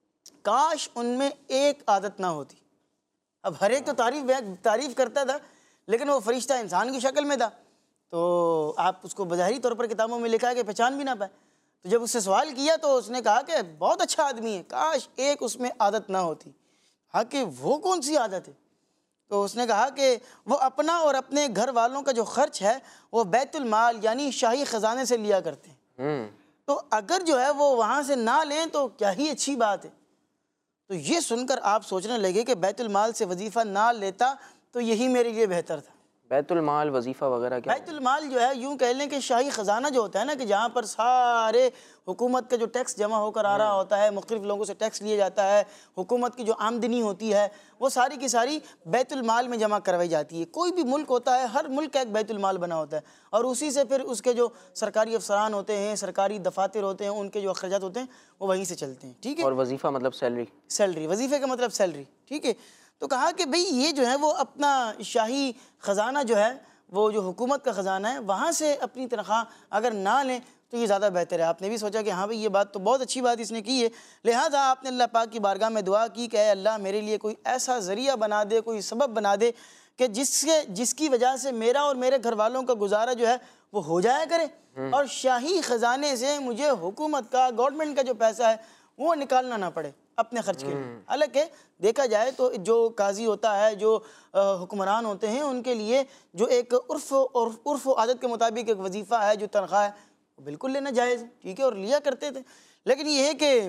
کاش ان میں ایک عادت نہ ہوتی۔ اب ہر ایک تو تعریف تعریف کرتا تھا، لیکن وہ فرشتہ انسان کی شکل میں تھا، تو آپ اس کو بظاہری طور پر کتابوں میں لکھا ہے کہ پہچان بھی نہ پائے۔ تو جب اس سے سوال کیا تو اس نے کہا کہ بہت اچھا آدمی ہے، کاش ایک اس میں عادت نہ ہوتی۔ ہاں کہ وہ کون سی عادت ہے؟ تو اس نے کہا کہ وہ اپنا اور اپنے گھر والوں کا جو خرچ ہے وہ بیت المال یعنی شاہی خزانے سے لیا کرتے ہیں، تو اگر جو ہے وہ وہاں سے نہ لیں تو کیا ہی اچھی بات ہے۔ تو یہ سن کر آپ سوچنے لگے کہ بیت المال سے وظیفہ نہ لیتا تو یہی میرے لیے بہتر تھا۔ بیت المال وظیفہ وغیرہ کیا؟ بیت المال جو ہے یوں کہہ لیں کہ شاہی خزانہ جو ہوتا ہے نا، کہ جہاں پر سارے حکومت کا جو ٹیکس جمع ہو کر آ رہا ہوتا ہے، مختلف لوگوں سے ٹیکس لیا جاتا ہے، حکومت کی جو آمدنی ہوتی ہے وہ ساری کی ساری بیت المال میں جمع کروائی جاتی ہے۔ کوئی بھی ملک ہوتا ہے، ہر ملک کا ایک بیت المال بنا ہوتا ہے، اور اسی سے پھر اس کے جو سرکاری افسران ہوتے ہیں، سرکاری دفاتر ہوتے ہیں، ان کے جو اخراجات ہوتے ہیں وہ وہیں سے چلتے ہیں، ٹھیک ہے۔ اور وظیفہ مطلب سیلری؟ سیلری، وظیفے کا مطلب سیلری، ٹھیک ہے۔ تو کہا کہ بھئی یہ جو ہے وہ اپنا شاہی خزانہ جو ہے، وہ جو حکومت کا خزانہ ہے، وہاں سے اپنی تنخواہ اگر نہ لیں تو یہ زیادہ بہتر ہے۔ آپ نے بھی سوچا کہ ہاں بھئی یہ بات تو بہت اچھی بات اس نے کی ہے، لہٰذا آپ نے اللہ پاک کی بارگاہ میں دعا کی کہ اے اللہ میرے لیے کوئی ایسا ذریعہ بنا دے، کوئی سبب بنا دے کہ جس سے جس کی وجہ سے میرا اور میرے گھر والوں کا گزارا جو ہے وہ ہو جایا کرے، اور شاہی خزانے سے مجھے حکومت کا، گورنمنٹ کا جو پیسہ ہے وہ نکالنا نہ پڑے اپنے خرچ کے لیے۔ حالانکہ دیکھا جائے تو جو قاضی ہوتا ہے، جو حکمران ہوتے ہیں، ان کے لیے جو ایک عرف اور عرف و عادت کے مطابق ایک وظیفہ ہے، جو تنخواہ ہے، وہ بالکل لینا جائز ہے، ٹھیک ہے، اور لیا کرتے تھے۔ لیکن یہ ہے کہ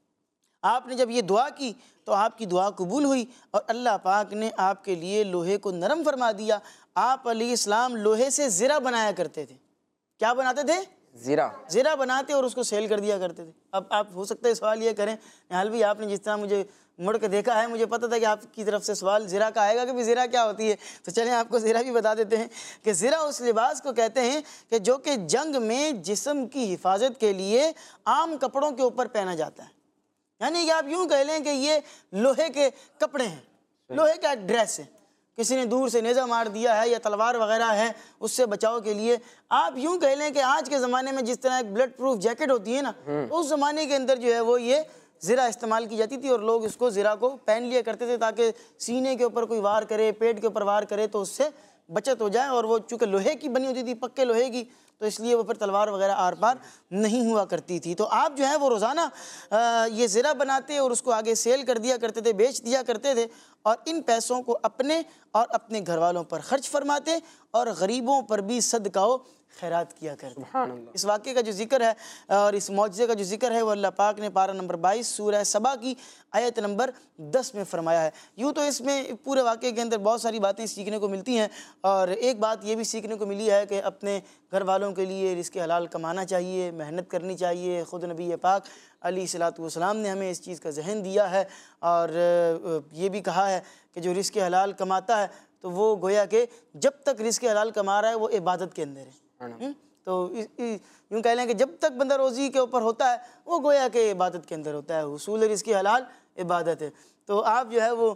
آپ نے جب یہ دعا کی تو آپ کی دعا قبول ہوئی، اور اللہ پاک نے آپ کے لیے لوہے کو نرم فرما دیا۔ آپ علیہ السلام لوہے سے زرہ بنایا کرتے تھے۔ کیا بناتے تھے؟ زیرہ زرہ بناتے اور اس کو سیل کر دیا کرتے تھے۔ اب آپ ہو سکتا ہے سوال یہ کریں، نہال بھی آپ نے جس طرح مجھے مڑ کے دیکھا ہے، مجھے پتہ تھا کہ آپ کی طرف سے سوال زرہ کا آئے گا کہ بھی زرہ کیا ہوتی ہے، تو چلیں آپ کو زرہ بھی بتا دیتے ہیں کہ زرہ اس لباس کو کہتے ہیں کہ جو کہ جنگ میں جسم کی حفاظت کے لیے عام کپڑوں کے اوپر پہنا جاتا ہے۔ یعنی کہ آپ یوں کہہ لیں کہ یہ لوہے کے کپڑے ہیں، لوہے کا ڈریس ہے، کسی نے دور سے نیزہ مار دیا ہے یا تلوار وغیرہ ہے اس سے بچاؤ کے لیے۔ آپ یوں کہہ لیں کہ آج کے زمانے میں جس طرح ایک بلڈ پروف جیکٹ ہوتی ہے نا، اس زمانے کے اندر جو ہے وہ یہ زرہ استعمال کی جاتی تھی، اور لوگ اس کو زرہ کو پہن لیا کرتے تھے تاکہ سینے کے اوپر کوئی وار کرے، پیٹ کے اوپر وار کرے تو اس سے بچت ہو جائے، اور وہ چونکہ لوہے کی بنی ہوتی تھی، پکے لوہے کی، تو اس لیے وہ پھر تلوار وغیرہ آر پار نہیں ہوا کرتی تھی۔ تو آپ جو ہے وہ روزانہ یہ زرہ بناتے اور اس کو آگے سیل کر دیا کرتے تھے، بیچ دیا کرتے تھے، اور ان پیسوں کو اپنے اور اپنے گھر والوں پر خرچ فرماتے اور غریبوں پر بھی صدقہ و خیرات کیا کرتے۔ اس واقعے کا جو ذکر ہے اور اس معجزے کا جو ذکر ہے وہ اللہ پاک نے پارہ نمبر بائیس سورہ سبا کی آیت نمبر دس میں فرمایا ہے۔ یوں تو اس میں پورے واقعے کے اندر بہت ساری باتیں سیکھنے کو ملتی ہیں، اور ایک بات یہ بھی سیکھنے کو ملی ہے کہ اپنے گھر والوں کے لیے رزق حلال کمانا چاہیے، محنت کرنی چاہیے۔ خود نبی پاک علیہ الصلوۃ والسلام نے ہمیں اس چیز کا ذہن دیا ہے، اور یہ بھی کہا ہے کہ جو رزق حلال کماتا ہے تو وہ گویا کہ جب تک رزق حلال کما رہا ہے وہ عبادت کے اندر ہے۔ تو یوں کہہ لیں کہ جب تک بندہ روزی کے اوپر ہوتا ہے وہ گویا کہ عبادت کے اندر ہوتا ہے، حصول رزق حلال عبادت ہے۔ تو آپ جو ہے وہ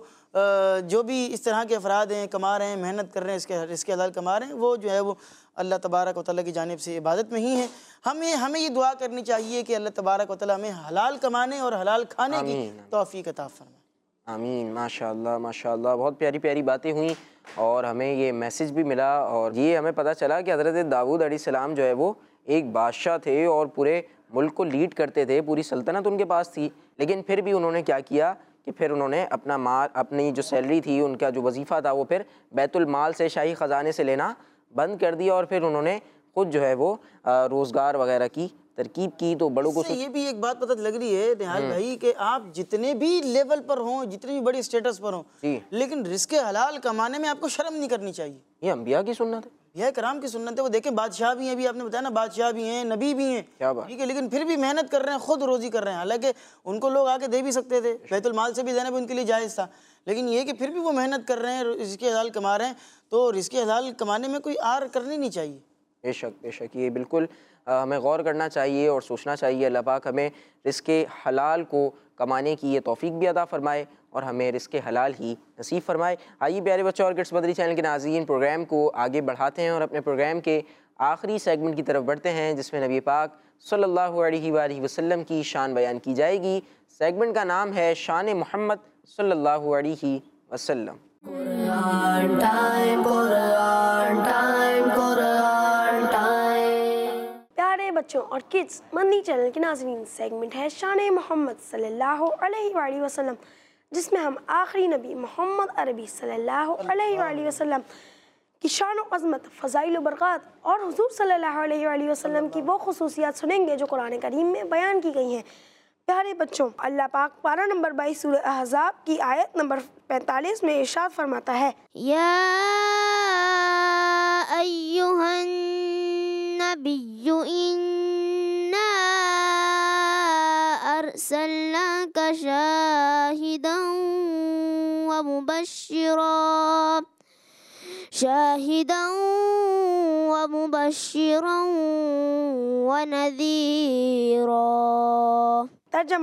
جو بھی اس طرح کے افراد ہیں، کما رہے ہیں، محنت کر رہے ہیں، اس کے رزق حلال کما رہے ہیں، وہ جو ہے وہ اللہ تبارک و تعالیٰ کی جانب سے عبادت میں ہی ہیں۔ ہمیں ہمیں یہ دعا کرنی چاہیے کہ اللہ تبارک و تعالیٰ ہمیں حلال کمانے اور حلال کھانے کی توفیق عطا فرمائے۔ آمین۔ ماشاء اللہ ماشاء اللہ، بہت پیاری پیاری باتیں ہوئیں، اور ہمیں یہ میسج بھی ملا، اور یہ ہمیں پتہ چلا کہ حضرت داؤد علیہ السلام جو ہے وہ ایک بادشاہ تھے اور پورے ملک کو لیڈ کرتے تھے، پوری سلطنت ان کے پاس تھی، لیکن پھر بھی انہوں نے کیا کیا کہ پھر انہوں نے اپنا مال، اپنی جو سیلری تھی، ان کا جو وظیفہ تھا، وہ پھر بیت المال سے، شاہی خزانے سے لینا بند کر دیا، اور پھر انہوں نے خود جو ہے وہ روزگار وغیرہ کی ترکیب کی۔ تو بڑوں کو یہ بھی ایک بات پتہ لگ رہی ہے نہال بھائی کہ آپ جتنے بھی لیول پر ہوں، جتنی بھی بڑی اسٹیٹس پر ہوں، لیکن رزق حلال کمانے میں آپ کو شرم نہیں کرنی چاہیے۔ یہ انبیاء کی سنت ہے، یہ کرام کی سنت ہے۔ وہ دیکھیں بادشاہ بھی ہیں، ابھی آپ نے بتایا نا، بادشاہ بھی ہیں، نبی بھی ہیں، ٹھیک ہے، لیکن پھر بھی محنت کر رہے ہیں، خود روزی کر رہے ہیں۔ حالانکہ ان کو لوگ آ کے دے بھی سکتے تھے، بیت المال سے بھی دینا بھی ان کے لیے جائز تھا، لیکن یہ کہ پھر بھی وہ محنت کر رہے ہیں، رزق حلال کما رہے ہیں، تو رزق حلال کمانے میں کوئی آر کرنی نہیں چاہیے۔ بے شک بے شک، یہ بالکل ہمیں غور کرنا چاہیے اور سوچنا چاہیے۔ اللہ پاک ہمیں رزق حلال کو کمانے کی یہ توفیق بھی عطا فرمائے اور ہمیں رزق حلال ہی نصیب فرمائے۔ آئیے پیارے بچوں اور کڈس مدری چینل کے ناظرین، پروگرام کو آگے بڑھاتے ہیں اور اپنے پروگرام کے آخری سیگمنٹ کی طرف بڑھتے ہیں، جس میں نبی پاک صلی اللہ علیہ وآلہ وسلم کی شان بیان کی جائے گی۔ سیگمنٹ کا نام ہے شان محمد صلی اللہ علیہ وسلم۔ Quran time, Quran time, Quran time. پیارے بچوں اور کڈس مدنی چینل کے ناظرین، سیگمنٹ ہے شان محمد صلی اللہ علیہ وآلہ وسلم، جس میں ہم آخری نبی محمد عربی صلی اللہ علیہ وآلہ وسلم کی شان و عظمت، فضائل و برکات اور حضور صلی اللہ علیہ وآلہ وسلم کی وہ خصوصیات سنیں گے جو قرآن کریم میں بیان کی گئی ہیں۔ پیارے بچوں، اللہ پاک پارہ نمبر بائیس سورہ احزاب کی آیت نمبر پینتالیس میں ارشاد فرماتا ہے، یا ایہا النبی انا ارسلناک شاہدا ومبشرا شاہدا ومبشرا ونذیرا۔ ترجمہ،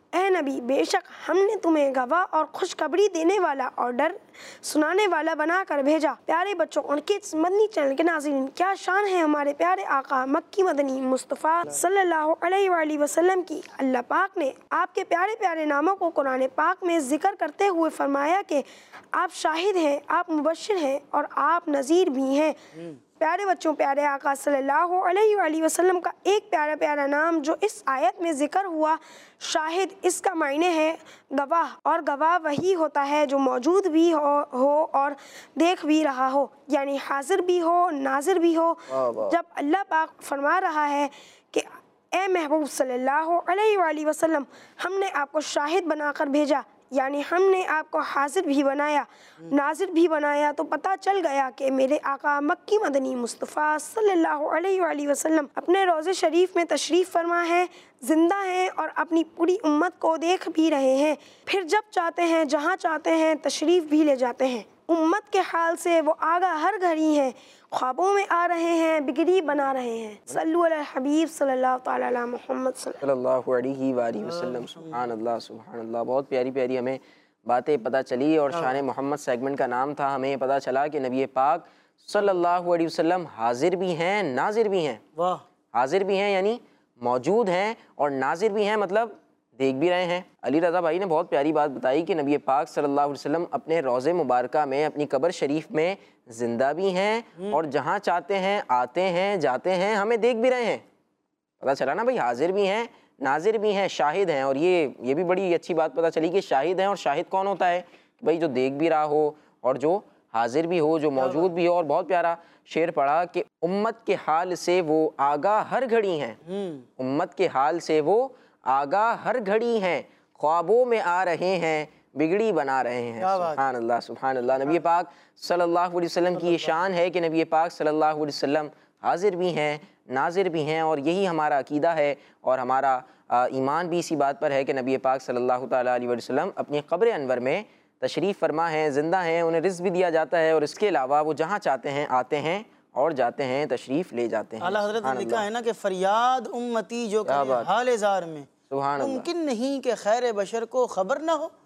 اے نبی بے شک ہم نے تمہیں گواہ اور خوشخبری دینے والا اور ڈر سنانے والا بنا کر بھیجا۔ پیارے بچوں اور کڈس مدنی چینل کے ناظرین، کیا شان ہے ہمارے پیارے آقا مکی مدنی مصطفیٰ صلی اللہ علیہ وآلہ وسلم کی۔ اللہ پاک نے آپ کے پیارے پیارے ناموں کو قرآن پاک میں ذکر کرتے ہوئے فرمایا کہ آپ شاہد ہیں، آپ مبشر ہیں اور آپ نذیر بھی ہیں۔ پیارے بچوں، پیارے آقا صلی اللہ علیہ وآلہ وسلم کا ایک پیارا پیارا نام جو اس آیت میں ذکر ہوا، شاہد، اس کا معنی ہے گواہ، اور گواہ وہی ہوتا ہے جو موجود بھی ہو ہو اور دیکھ بھی رہا ہو، یعنی حاضر بھی ہو، ناظر بھی ہو۔ جب اللہ پاک فرما رہا ہے کہ اے محبوب صلی اللہ علیہ وآلہ وسلم ہم نے آپ کو شاہد بنا کر بھیجا، یعنی ہم نے آپ کو حاضر بھی بنایا، ناظر بھی بنایا، تو پتہ چل گیا کہ میرے آقا مکی مدنی مصطفیٰ صلی اللہ علیہ وآلہ وسلم اپنے روضے شریف میں تشریف فرما ہے، زندہ ہیں اور اپنی پوری امت کو دیکھ بھی رہے ہیں۔ پھر جب چاہتے ہیں، جہاں چاہتے ہیں تشریف بھی لے جاتے ہیں۔ امت کے حال سے وہ آگاہ ہر گھڑی ہیں، خوابوں میں آ رہے ہیں، بگڑی بنا رہے ہیں۔ صلو علی الحبیب صلی اللہ تعالی علی محمد صلی صلی اللہ علیہ وآلہ وسلم۔ سبحان اللہ، سبحان اللہ، بہت پیاری پیاری ہمیں باتیں پتہ چلی، اور شان محمد سیگمنٹ کا نام تھا۔ ہمیں پتہ چلا کہ نبی پاک صلی اللہ علیہ وسلم حاضر بھی ہیں، ناظر بھی ہیں۔ واہ، حاضر بھی ہیں یعنی موجود ہیں، اور ناظر بھی ہیں مطلب دیکھ بھی رہے ہیں۔ علی رضا بھائی نے بہت پیاری بات بتائی کہ نبی پاک صلی اللہ علیہ وسلم اپنے روضے مبارکہ میں، اپنی قبر شریف میں زندہ بھی ہیں، اور جہاں چاہتے ہیں آتے ہیں، جاتے ہیں، ہمیں دیکھ بھی رہے ہیں۔ پتہ چلا نا بھائی، حاضر بھی ہیں، ناظر بھی ہیں، شاہد ہیں۔ اور یہ یہ بھی بڑی اچھی بات پتہ چلی کہ شاہد ہیں، اور شاہد کون ہوتا ہے؟ بھائی جو دیکھ بھی رہا ہو اور جو حاضر بھی ہو، جو موجود بھی ہو۔ اور بہت پیارا شعر پڑھا کہ امت کے حال سے وہ آگاہ ہر گھڑی ہیں، امت کے حال سے وہ آگاہ ہر گھڑی ہیں، خوابوں میں آ رہے ہیں، بگڑی بنا رہے ہیں۔ سبحان اللہ، سبحان اللہ۔ نبی پاک صلی اللہ علیہ وسلم کی یہ شان ہے کہ نبی پاک صلی اللہ علیہ وسلم حاضر بھی ہیں، ناظر بھی ہیں، اور یہی ہمارا عقیدہ ہے، اور ہمارا ایمان بھی اسی بات پر ہے کہ نبی پاک صلی اللہ تعالیٰ علیہ وسلم اپنی قبر انور میں تشریف فرما ہیں، زندہ ہیں، انہیں رزق بھی دیا جاتا ہے، اور اس کے علاوہ وہ جہاں چاہتے ہیں آتے ہیں اور جاتے ہیں، تشریف لے جاتے ہیں۔ اعلیٰ حضرت نے لکھا ہے نا کہ فریاد امتی جو کرے حال زار میں، سبحان اللہ، ممکن نہیں کہ خیر بشر کو خبر نہ ہو۔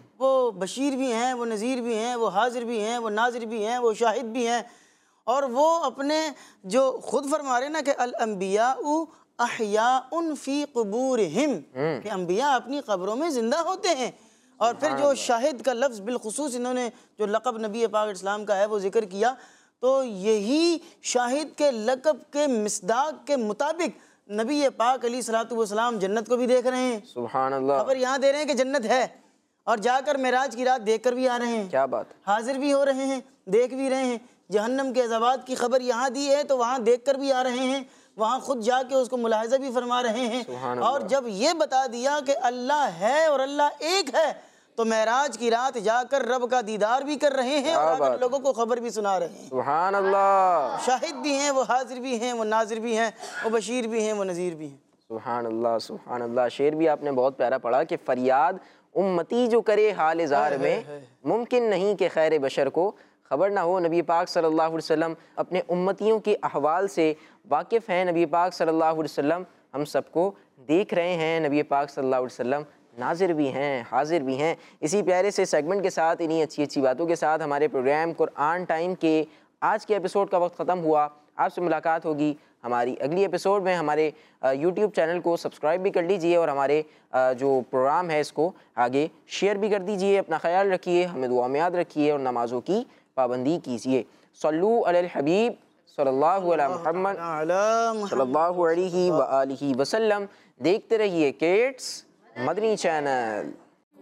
وہ بشیر بھی ہیں، وہ نذیر بھی ہیں، وہ حاضر بھی ہیں، وہ ناظر بھی ہیں، وہ شاہد بھی ہیں، اور وہ اپنے جو خود فرما رہے ہیں نا کہ الانبیاء احیاء فی قبورہم، کہ انبیاء اپنی قبروں میں زندہ ہوتے ہیں۔ اور پھر جو شاہد کا لفظ بالخصوص انہوں نے جو لقب نبی پاک اسلام کا ہے وہ ذکر کیا، تو یہی شاہد کے لقب کے مصداق کے مطابق نبی پاک علیہ الصلوۃ والسلام جنت کو بھی دیکھ رہے ہیں، سبحان اللہ، خبر یہاں دے رہے ہیں کہ جنت ہے، اور جا کر معراج کی رات دیکھ کر بھی آ رہے ہیں، کیا بات، حاضر بھی ہو رہے ہیں، دیکھ بھی رہے ہیں۔ جہنم کے عذابات کی خبر یہاں دی ہے تو وہاں دیکھ کر بھی آ رہے ہیں، وہاں خود جا کے اس کو ملاحظہ بھی فرما رہے ہیں۔ اور جب یہ بتا دیا کہ اللہ ہے اور اللہ ایک ہے، تو معراج کی رات جا کر رب کا دیدار بھی کر رہے ہیں، اور آ کر لوگوں کو خبر بھی سنا رہے ہیں۔ سبحان اللہ، شاہد بھی ہیں، وہ حاضر بھی ہیں، وہ ناظر بھی ہیں، وہ بشیر بھی ہیں، وہ نذیر بھی ہیں۔ سبحان اللہ، سبحان اللہ۔ شعر بھی آپ نے بہت پیارا پڑھا کہ فریاد امتی جو کرے حال زار میں، ممکن نہیں کہ خیر بشر کو خبر نہ ہو۔ نبی پاک صلی اللہ علیہ وسلم اپنے امتیوں کے احوال سے واقف ہیں۔ نبی پاک صلی اللہ علیہ وسلم ہم سب کو دیکھ رہے ہیں، نبی پاک صلی اللہ علیہ وسلم ناظر بھی ہیں، حاضر بھی ہیں۔ اسی پیارے سے سیگمنٹ کے ساتھ، انہی اچھی اچھی باتوں کے ساتھ ہمارے پروگرام قرآن ٹائم کے آج کے ایپیسوڈ کا وقت ختم ہوا۔ آپ سے ملاقات ہوگی ہماری اگلی ایپیسوڈ میں۔ ہمارے یوٹیوب چینل کو سبسکرائب بھی کر لیجئے، اور ہمارے جو پروگرام ہے اس کو آگے شیئر بھی کر دیجئے۔ اپنا خیال رکھیے، ہمیں دعا میں یاد رکھیے، اور نمازوں کی پابندی کیجئے۔ صلو علی الحبیب صلی اللہ علی محمد صلی اللہ علیہ وآلہ وسلم۔ دیکھتے رہیے kids Madani channel.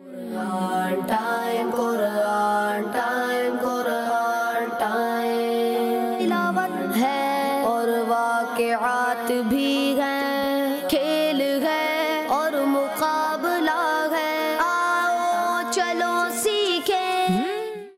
Quran time, Quran time, Quran time, تلاوت ہے اور واقعات بھی ہیں۔